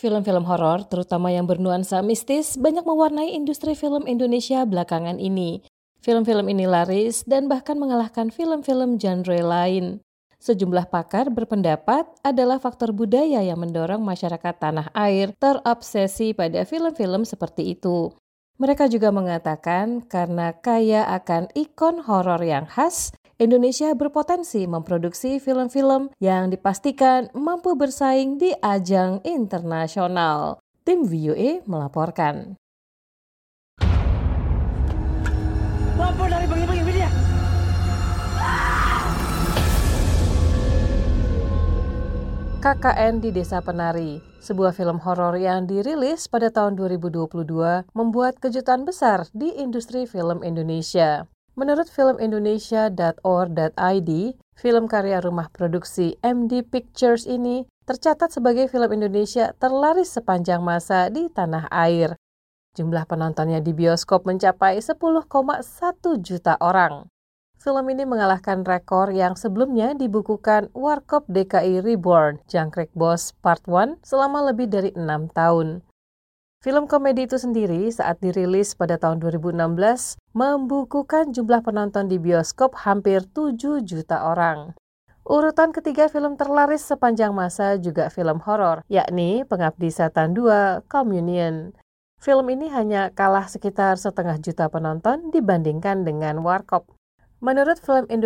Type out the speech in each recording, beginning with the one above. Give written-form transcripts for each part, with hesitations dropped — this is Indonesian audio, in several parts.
Film-film horor, terutama yang bernuansa mistis, banyak mewarnai industri film Indonesia belakangan ini. Film-film ini laris dan bahkan mengalahkan film-film genre lain. Sejumlah pakar berpendapat adalah faktor budaya yang mendorong masyarakat tanah air terobsesi pada film-film seperti itu. Mereka juga mengatakan karena kaya akan ikon horor yang khas, Indonesia berpotensi memproduksi film-film yang dipastikan mampu bersaing di ajang internasional. Tim VOA melaporkan. Lapor dari bagi-bagi media. KKN di Desa Penari, sebuah film horor yang dirilis pada tahun 2022 membuat kejutan besar di industri film Indonesia. Menurut filmindonesia.or.id, film karya rumah produksi MD Pictures ini tercatat sebagai film Indonesia terlaris sepanjang masa di tanah air. Jumlah penontonnya di bioskop mencapai 10,1 juta orang. Film ini mengalahkan rekor yang sebelumnya dibukukan Warkop DKI Reborn, Jangkrik Bos Part 1 selama lebih dari 6 tahun. Film komedi itu sendiri saat dirilis pada tahun 2016 membukukan jumlah penonton di bioskop hampir 7 juta orang. Urutan ketiga film terlaris sepanjang masa juga film horor, yakni Pengabdi Setan 2, Communion. Film ini hanya kalah sekitar 0,5 juta penonton dibandingkan dengan Warkop. Menurut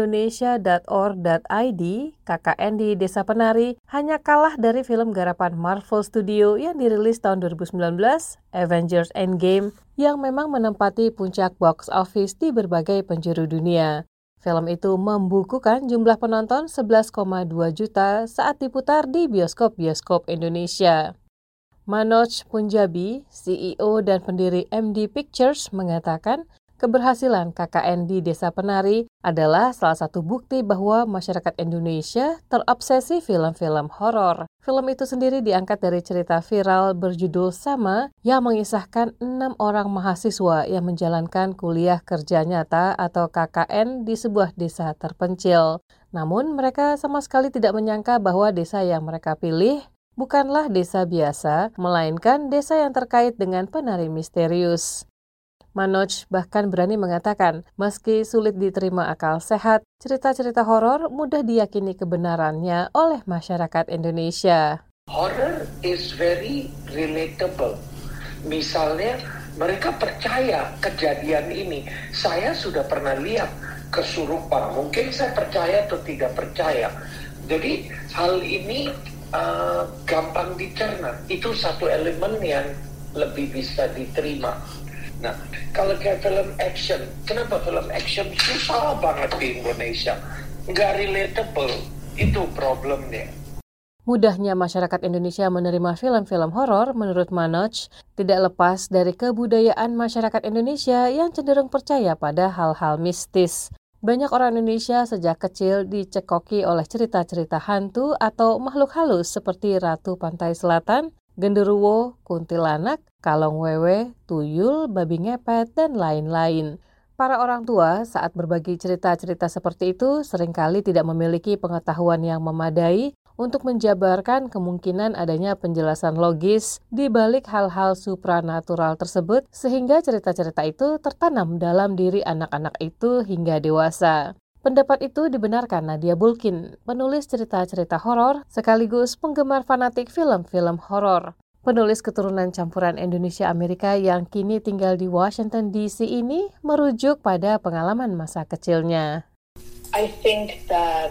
filmindonesia.or.id, KKN di Desa Penari hanya kalah dari film garapan Marvel Studio yang dirilis tahun 2019, Avengers Endgame, yang memang menempati puncak box office di berbagai penjuru dunia. Film itu membukukan jumlah penonton 11,2 juta saat diputar di bioskop-bioskop Indonesia. Manoj Punjabi, CEO dan pendiri MD Pictures, mengatakan keberhasilan KKN di Desa Penari adalah salah satu bukti bahwa masyarakat Indonesia terobsesi film-film horor. Film itu sendiri diangkat dari cerita viral berjudul sama yang mengisahkan 6 orang mahasiswa yang menjalankan kuliah kerja nyata atau KKN di sebuah desa terpencil. Namun mereka sama sekali tidak menyangka bahwa desa yang mereka pilih bukanlah desa biasa, melainkan desa yang terkait dengan penari misterius. Manoj bahkan berani mengatakan, meski sulit diterima akal sehat, cerita-cerita horor mudah diyakini kebenarannya oleh masyarakat Indonesia. Horror is very relatable. Misalnya, mereka percaya kejadian ini. Saya sudah pernah lihat kesurupan. Mungkin saya percaya atau tidak percaya. Jadi, hal ini gampang dicerna. Itu satu elemen yang lebih bisa diterima. Nah, kalau kayak film action, kenapa film action susah banget di Indonesia? Nggak relatable, itu problemnya. Mudahnya masyarakat Indonesia menerima film-film horor, menurut Manoj, tidak lepas dari kebudayaan masyarakat Indonesia yang cenderung percaya pada hal-hal mistis. Banyak orang Indonesia sejak kecil dicekoki oleh cerita-cerita hantu atau makhluk halus seperti Ratu Pantai Selatan, genderuwo, kuntilanak, kalong wewe, tuyul, babi ngepet, dan lain-lain. Para orang tua saat berbagi cerita-cerita seperti itu seringkali tidak memiliki pengetahuan yang memadai untuk menjabarkan kemungkinan adanya penjelasan logis di balik hal-hal supranatural tersebut sehingga cerita-cerita itu tertanam dalam diri anak-anak itu hingga dewasa. Pendapat itu dibenarkan Nadia Bulkin, penulis cerita-cerita horor sekaligus penggemar fanatik film-film horor. Penulis keturunan campuran Indonesia-Amerika yang kini tinggal di Washington DC ini merujuk pada pengalaman masa kecilnya. I think that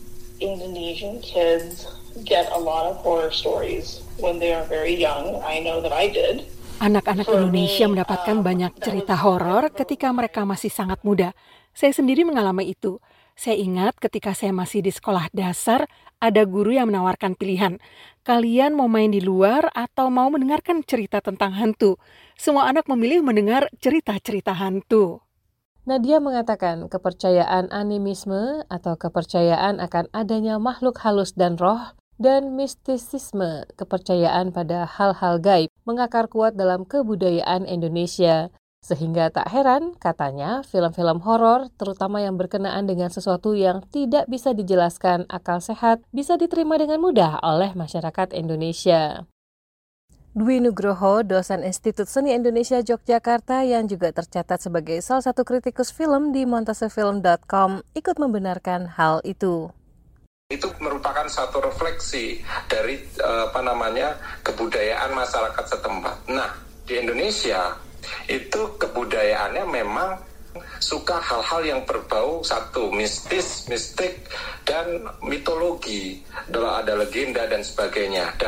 Indonesian kids get a lot of horror stories when they are very young. I know that I did. Anak-anak Indonesia mendapatkan banyak cerita horor ketika mereka masih sangat muda. Saya sendiri mengalami itu. Saya ingat ketika saya masih di sekolah dasar, ada guru yang menawarkan pilihan. Kalian mau main di luar atau mau mendengarkan cerita tentang hantu? Semua anak memilih mendengar cerita-cerita hantu. Nadia mengatakan kepercayaan animisme atau kepercayaan akan adanya makhluk halus dan roh, dan mistisisme, kepercayaan pada hal-hal gaib, mengakar kuat dalam kebudayaan Indonesia. Sehingga tak heran, katanya, film-film horor, terutama yang berkenaan dengan sesuatu yang tidak bisa dijelaskan akal sehat, bisa diterima dengan mudah oleh masyarakat Indonesia. Dwi Nugroho, dosen Institut Seni Indonesia Yogyakarta yang juga tercatat sebagai salah satu kritikus film di montasefilm.com, ikut membenarkan hal itu. Itu merupakan satu refleksi dari kebudayaan masyarakat setempat. Nah, di Indonesia itu kebudayaannya memang suka hal-hal yang berbau satu mistik dan mitologi, ada legenda dan sebagainya.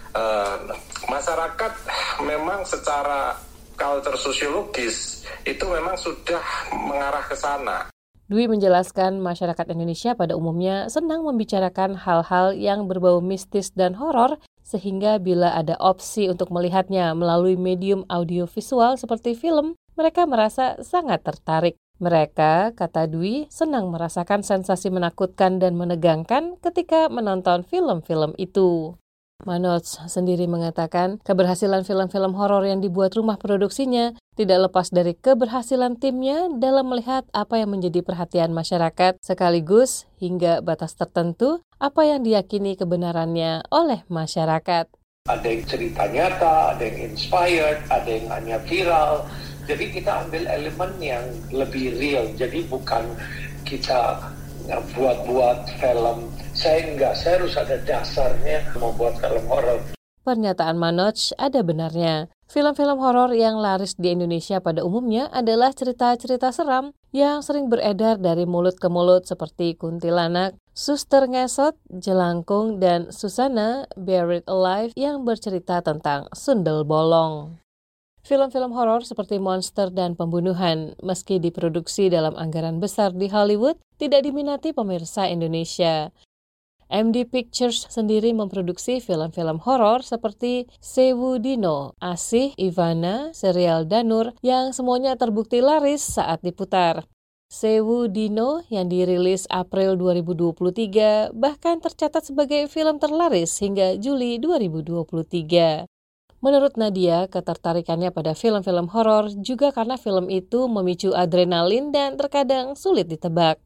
Masyarakat memang secara kultur sosiologis itu memang sudah mengarah ke sana. Dwi menjelaskan masyarakat Indonesia pada umumnya senang membicarakan hal-hal yang berbau mistis dan horor, sehingga bila ada opsi untuk melihatnya melalui medium audiovisual seperti film, mereka merasa sangat tertarik. Mereka, kata Dwi, senang merasakan sensasi menakutkan dan menegangkan ketika menonton film-film itu. Manoj sendiri mengatakan keberhasilan film-film horor yang dibuat rumah produksinya tidak lepas dari keberhasilan timnya dalam melihat apa yang menjadi perhatian masyarakat sekaligus hingga batas tertentu apa yang diyakini kebenarannya oleh masyarakat. Ada yang cerita nyata, ada yang inspired, ada yang hanya viral. Jadi kita ambil elemen yang lebih real. Jadi bukan kita buat-buat film. Saya harus ada dasarnya mau buat film horor. Pernyataan Manoj ada benarnya. Film-film horor yang laris di Indonesia pada umumnya adalah cerita-cerita seram yang sering beredar dari mulut ke mulut seperti Kuntilanak, Suster Ngesot, Jelangkung, dan Susana Buried Alive yang bercerita tentang sundel bolong. Film-film horor seperti monster dan pembunuhan, meski diproduksi dalam anggaran besar di Hollywood, tidak diminati pemirsa Indonesia. MD Pictures sendiri memproduksi film-film horor seperti Sewu Dino, Asih, Ivana, serial Danur yang semuanya terbukti laris saat diputar. Sewu Dino yang dirilis April 2023 bahkan tercatat sebagai film terlaris hingga Juli 2023. Menurut Nadia, ketertarikannya pada film-film horor juga karena film itu memicu adrenalin dan terkadang sulit ditebak.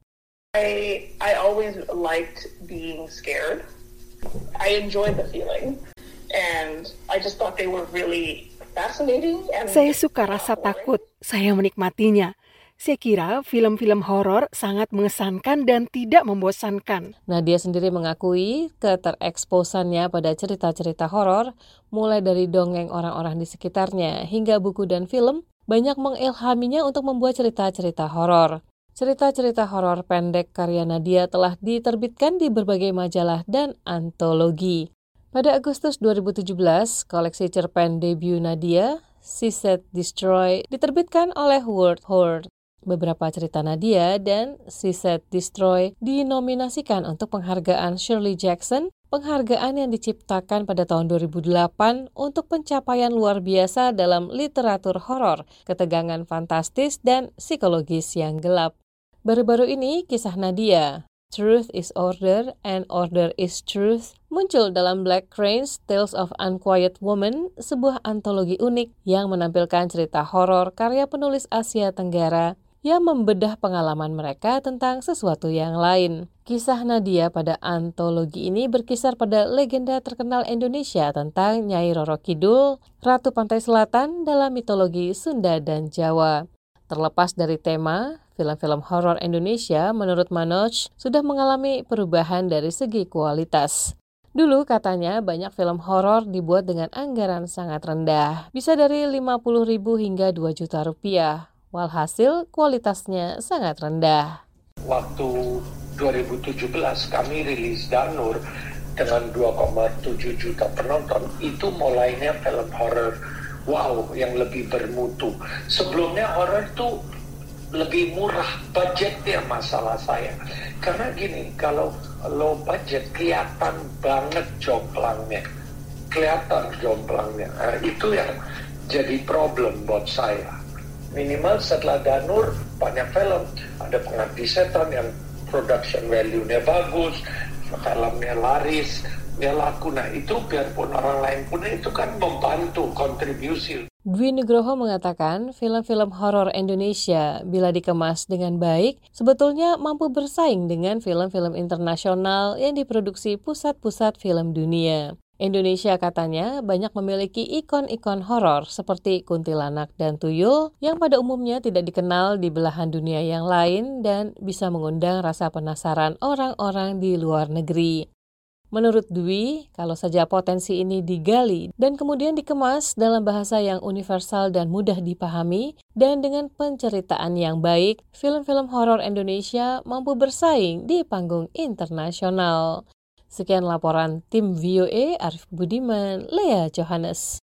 I always liked being scared. I enjoyed the feeling, and I just thought they were really fascinating. Saya suka rasa takut, saya menikmatinya. Saya kira film-film horor sangat mengesankan dan tidak membosankan. Nadia sendiri mengakui ketereksposannya pada cerita-cerita horor, mulai dari dongeng orang-orang di sekitarnya hingga buku dan film, banyak mengilhaminya untuk membuat cerita-cerita horor. Cerita-cerita horor pendek karya Nadia telah diterbitkan di berbagai majalah dan antologi. Pada Agustus 2017, koleksi cerpen debut Nadia, She Said Destroy, diterbitkan oleh World Horde. Beberapa cerita Nadia dan She Said Destroy dinominasikan untuk penghargaan Shirley Jackson, penghargaan yang diciptakan pada tahun 2008 untuk pencapaian luar biasa dalam literatur horor, ketegangan fantastis, dan psikologis yang gelap. Baru-baru ini, kisah Nadia, Truth is Order and Order is Truth, muncul dalam Black Crane's Tales of Unquiet Woman, sebuah antologi unik yang menampilkan cerita horor karya penulis Asia Tenggara yang membedah pengalaman mereka tentang sesuatu yang lain. Kisah Nadia pada antologi ini berkisar pada legenda terkenal Indonesia tentang Nyai Roro Kidul, Ratu Pantai Selatan dalam mitologi Sunda dan Jawa. Terlepas dari tema, film-film horor Indonesia menurut Manoj sudah mengalami perubahan dari segi kualitas. Dulu katanya banyak film horor dibuat dengan anggaran sangat rendah, bisa dari 50.000 hingga 2 juta rupiah. Walhasil kualitasnya sangat rendah. Waktu 2017 kami rilis Danur dengan 2,7 juta penonton, itu mulainya film horor yang lebih bermutu. Sebelumnya horor tuh lebih murah, budgetnya masalah saya. Karena gini, kalau low budget kelihatan banget jomplangnya. Itu yang jadi problem buat saya. Minimal setelah Danur, banyak film. Ada Pengabdi Setan yang production value-nya bagus, filmnya laris, dia laku. Nah itu biarpun orang lain punya, itu kan membantu kontribusi. Dwi Nugroho mengatakan film-film horor Indonesia bila dikemas dengan baik sebetulnya mampu bersaing dengan film-film internasional yang diproduksi pusat-pusat film dunia. Indonesia katanya banyak memiliki ikon-ikon horor seperti kuntilanak dan tuyul yang pada umumnya tidak dikenal di belahan dunia yang lain dan bisa mengundang rasa penasaran orang-orang di luar negeri. Menurut Dwi, kalau saja potensi ini digali dan kemudian dikemas dalam bahasa yang universal dan mudah dipahami, dan dengan penceritaan yang baik, film-film horor Indonesia mampu bersaing di panggung internasional. Sekian laporan tim VOA, Arif Budiman, Lea Johannes.